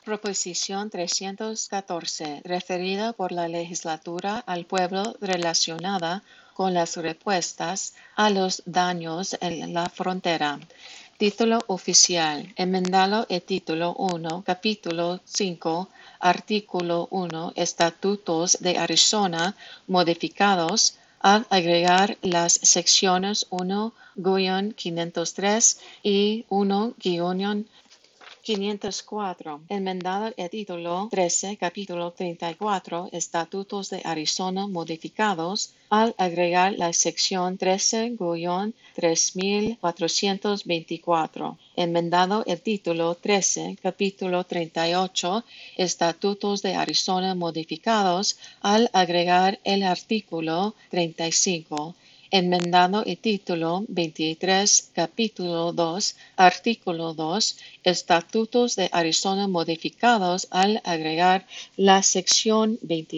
Proposición 314, referida por la legislatura al pueblo relacionada con las respuestas a los daños en la frontera. Título oficial. Enmendado el título 1, capítulo 5, artículo 1, Estatutos de Arizona modificados al agregar las secciones 1-503 y 1-504, enmendado el título 13, capítulo 34, Estatutos de Arizona modificados, al agregar la sección 13-3424, enmendado el título 13, capítulo 38, Estatutos de Arizona modificados, al agregar el artículo 35, enmendado el título 23, capítulo 2, artículo 2, Estatutos de Arizona modificados al agregar la sección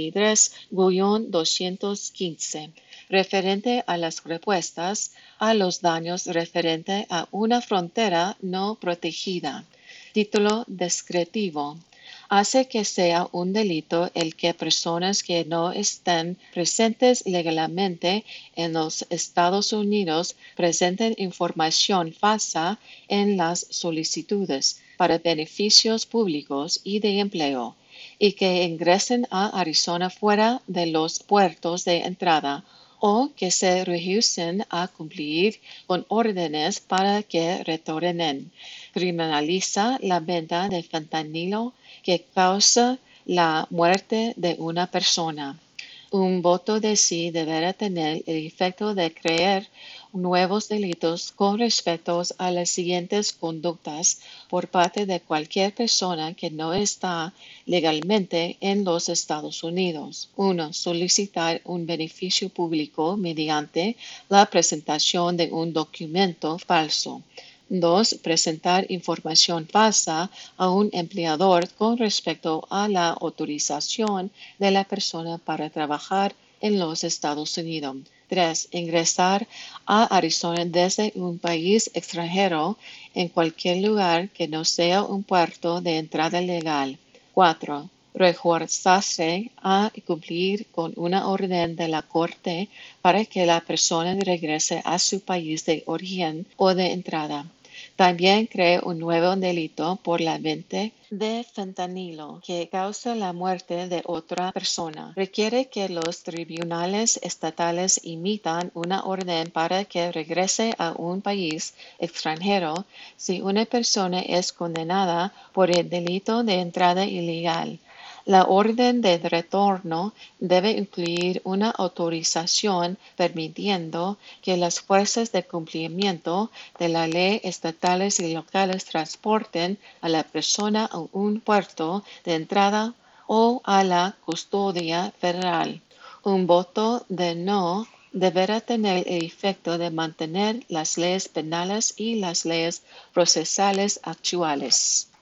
23-215, referente a las respuestas a los daños referente a una frontera no protegida. Título descriptivo. Hace que sea un delito el que personas que no estén presentes legalmente en los Estados Unidos presenten información falsa en las solicitudes para beneficios públicos y de empleo, y que ingresen a Arizona fuera de los puertos de entrada o que se rehúsen a cumplir con órdenes para que retornen. Criminaliza la venta de fentanilo que causa la muerte de una persona. Un voto de sí deberá tener el efecto de crear nuevos delitos con respecto a las siguientes conductas por parte de cualquier persona que no está legalmente en los Estados Unidos. 1. Solicitar un beneficio público mediante la presentación de un documento falso. 2. Presentar información falsa a un empleador con respecto a la autorización de la persona para trabajar en los Estados Unidos. 3. Ingresar a Arizona desde un país extranjero en cualquier lugar que no sea un puerto de entrada legal. 4. Refuerzarse a cumplir con una orden de la Corte para que la persona regrese a su país de origen o de entrada. También crea un nuevo delito por la venta de fentanilo que causa la muerte de otra persona. Requiere que los tribunales estatales emitan una orden para que regrese a un país extranjero si una persona es condenada por el delito de entrada ilegal. La orden de retorno debe incluir una autorización permitiendo que las fuerzas de cumplimiento de la ley estatales y locales transporten a la persona a un puerto de entrada o a la custodia federal. Un voto de no deberá tener el efecto de mantener las leyes penales y las leyes procesales actuales.